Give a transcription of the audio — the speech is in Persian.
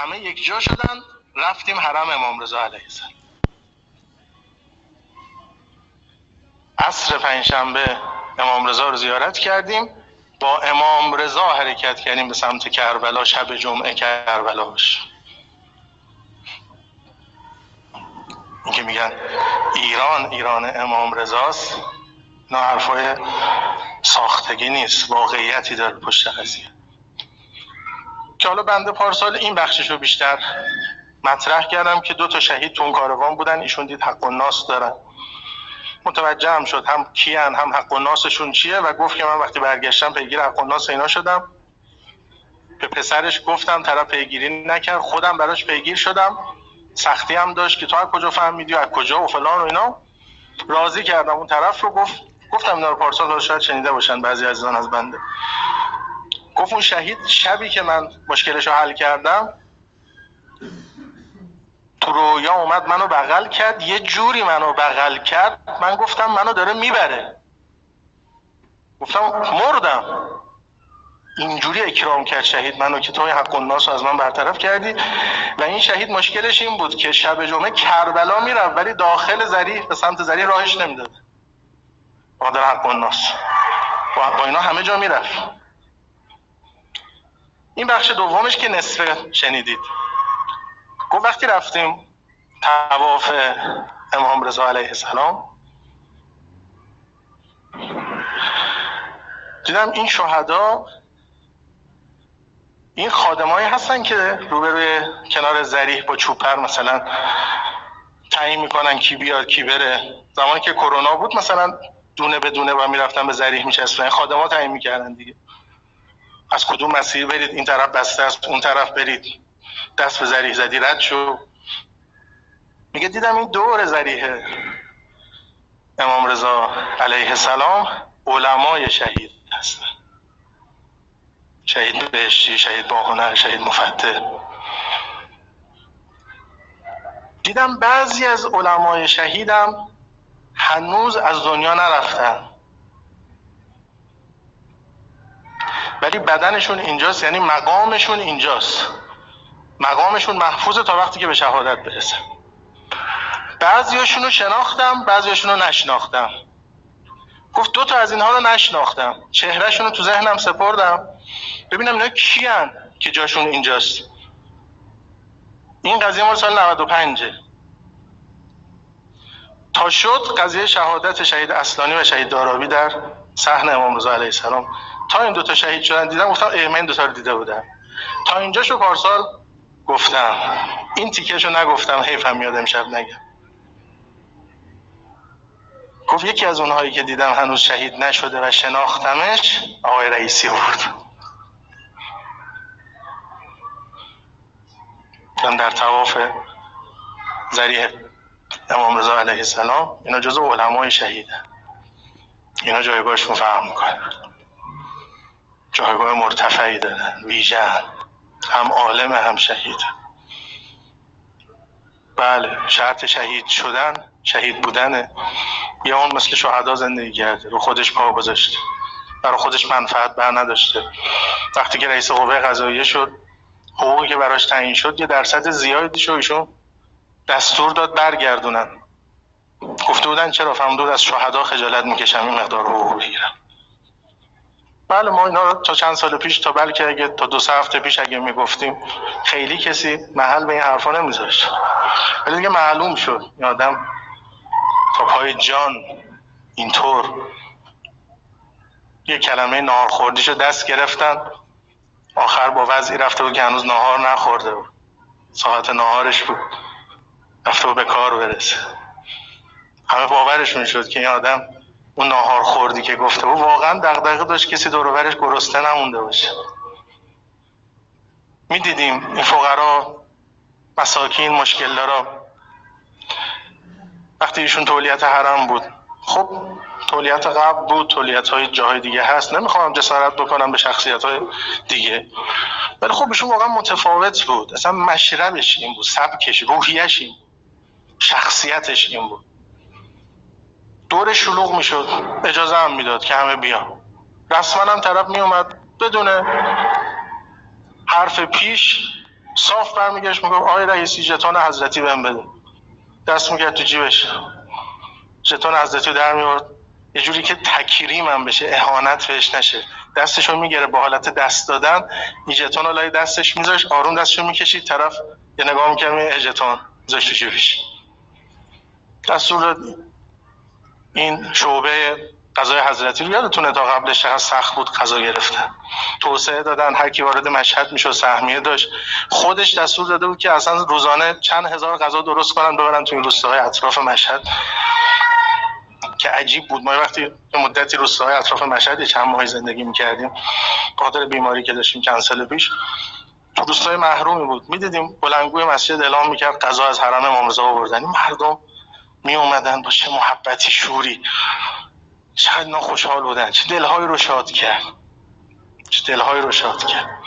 همه یک جا شدن، رفتیم حرم امام رضا علیه السلام. عصر پنجشنبه امام رضا رو زیارت کردیم، با امام رضا حرکت کردیم به سمت کربلا. شب جمعه کربلا باشه. این که میگن ایران امام رضاست، نه حرفای ساختگی نیست، واقعیتی داره پشت قضیه. که حالا بنده پارسال این بخششو بیشتر مطرح کردم که 2 شهید تو اون کاروان بودن، ایشون دید حق الناس دارن، متوجه هم شد هم کیان هم حق الناسشون چیه و گفت که من وقتی برگشتم پیگیر حق الناس اینا شدم. به پسرش گفتم، طرف پیگیری نکرد، خودم براش پیگیر شدم، سختی هم داشت که تو از کجا فهمیدی و از کجا و فلان و اینا. راضی کردم اون طرف رو. گفتم اینا رو پارسال شاید شنیده باشن بعضی عزیزان از بنده. گفت اون شهید شبی که من مشکلش رو حل کردم تو رویا اومد منو بغل کرد، یه جوری منو بغل کرد من گفتم منو داره میبره، گفتم مردم. اینجوری اکرام کرد شهید منو که توی حق الناس رو از من برطرف کردی. و این شهید مشکلش این بود که شب جمعه کربلا میرفت ولی داخل ذریح به سمت ذریح راهش نمیداد، قادر حق الناس با اینا همه جا میرفت. این بخش دومش که نصف شنیدید. گفت وقتی رفتیم طواف امام رضا علیه السلام دیدم این شهدا این خادمایی هستن که روبروی کنار ذریح با چوپر مثلا تعیین میکنن کی بیاد کی بره. زمانی که کرونا بود مثلا دونه به دونه با میرفتن به ذریح میچسبن، خادما تعیین میکردن دیگه از کدوم مسیر برید، این طرف بسته است اون طرف برید، دست به ذریح زدی رد شو. میگه دیدم این دور ذریح امام رضا علیه السلام علمای شهید هستن، شهید بهشتی، شهید با هنر، شهید مفتح. دیدم بعضی از علمای شهیدم هنوز از دنیا نرفتن ولی بدنشون اینجاست، یعنی مقامشون اینجاست، مقامشون محفوظه تا وقتی که به شهادت برسه. بعضیاشونو شناختم بعضیاشونو نشناختم. گفت 2 از اینها رو نشناختم، چهرهشون رو تو ذهنم سپردم ببینم اینا کیان که جاشون اینجاست. این قضیه مال سال 95 تا شد قضیه شهادت شهید اصلانی و شهید دارابی در صحن امام رضا علیه السلام. تا این 2 شهید شدن دیدم گفتم من 2 رو دیده بودم. تا اینجاشو پارسال گفتم، این تیکشو نگفتم، حیفم میاد امشب نگم. گفت یکی از اونهایی که دیدم هنوز شهید نشده و شناختمش آقای رئیسی بود. در طواف ذریح امام رضا علیه السلام اینا جزو علمای شهیدن، اینا جایگاهشون فرق میکنه، جایگاه مرتفعی دارن، ویژه هم عالم هم شهید. بله شرط شهید شدن شهید بودنه. یا اون مثل شهدا زندگی کرده، رو خودش پا گذاشته، برای خودش منفعت بر نداشته. وقتی که رئیس قوه قضاییه شد حقوقی که براش تعیین شد یه درصد زیادیش رو ایشون دستور داد برگردونن. گفته بودن چرا فهمدود از شهدا خجالت میکشم این مقدار حقوق بگیرم. بله ما اینا رو تا چند سال پیش، تا بلکه اگه تا 2-3 هفته پیش اگه میگفتیم خیلی کسی محل به این حرفا نمیذاشت، ولی دیگه معلوم شد این آدم تا پای جان اینطور یه کلمه نهار خوردیشو دست گرفتن. آخر با وضعی رفته بود که هنوز نهار نخورده بود، ساعت نهارش بود، رفته بود به کار برسه. همه باورشون شد که این آدم اون ناهار خوردی که گفته بود واقعا دغدغه داشت کسی دور و برش گرسنه نمونده باشه. میدیدیم این فقرا، مساکین، مشکل دارا، وقتی ایشون تولیت حرم بود، خب تولیت قبل بود، تولیت های جاهای دیگه هست، نمیخوام جسارت بکنم به شخصیت های دیگه، ولی خب ایشون واقعا متفاوت بود. اصلا مشربش این بود، سبکش، روحیش این، شخصیتش این بود. دور شلوغ میشد اجازه هم میداد که همه بیان، رسما هم طرف میومد بدون حرف پیش صاف برمیگشت میگفت آقای رئیسی ژتون حضرتی بهم بده. دست میکرد تو جیبش، ژتون حضرتی در میورد، یه جوری که تکریم بشه، اهانت بهش نشه، دستشو میگیره با حالت دست دادن، این ژتون رو لای دستش میذاش، آروم دستشو میکشید طرف، یه نگاه میکنه ژتون میذاش تو جیبش. دستور این شعبه قضای حضرتی رو یادتونه تا قبلش چقدر سخت بود قضا گرفتن، توسعه دادن، هر کی وارد مشهد میشد سهمیه داشت. خودش دستور داده بود که اصلا روزانه چند هزار غذا درست کنن ببرن تو این روستاهای اطراف مشهد، که عجیب بود. ما وقتی به مدتی روستاهای اطراف مشهد چند ماهی زندگی میکردیم، خاطر بیماری که داشتیم چند سال پیش، تو روستای محرومی بود، میدیدیم بلندگوی مسجد اعلام میکرد غذا از حرم امام رضا آوردن، مردم می اومدن با چه محبتی، شوری، چقدر اینا خوشحال بودن، چه دلهایی رو شاد کرد، چه دلهایی رو شاد کرد.